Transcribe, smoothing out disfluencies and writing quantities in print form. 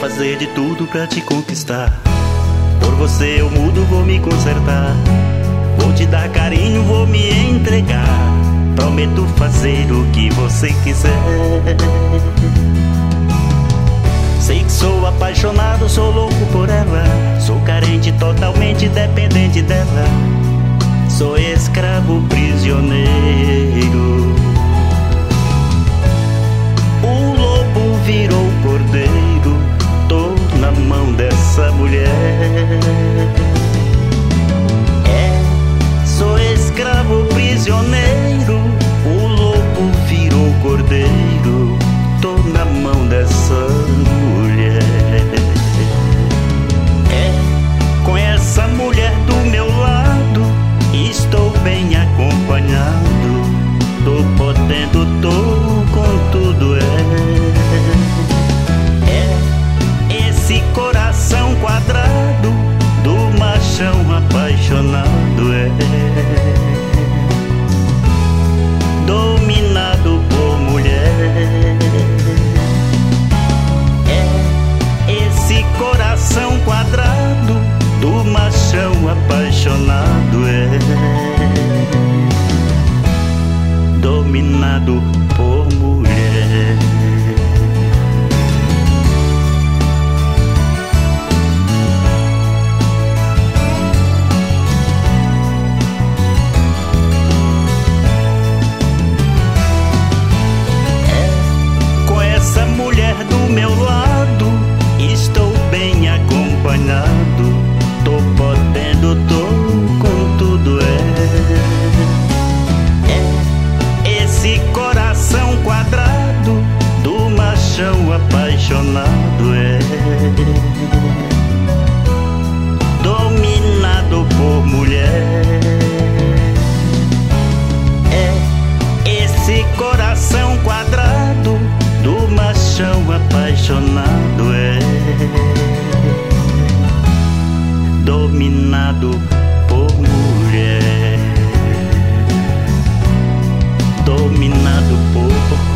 fazer de tudo pra te conquistar. Por você eu mudo, vou me consertar. Vou te dar carinho, vou me entregar. Prometo fazer o que você quiser. Sei que sou apaixonado, sou louco por ela. Sou carente, totalmente dependente dela. Sou escravo prisioneiro. O lobo virou cordeiro. Tô na mão dessa mulher. Sou escravo prisioneiro. O lobo virou cordeiro. Tô na mão dessa mulher. Com essa mulher do meu lado, estou bem acompanhado. Tô podendo, tô com tudo. Esse coração quadrado do machão apaixonado. Dominado por mulher. Esse coração quadrado do machão apaixonado. Dominado por mulher. Com essa mulher do meu lado, estou bem acompanhado. Tô podendo, tô com tudo. Esse coração quadrado do machão apaixonado. Dominado por mulher. Esse coração quadrado do machão apaixonado. Dominado por mulher. Dominado por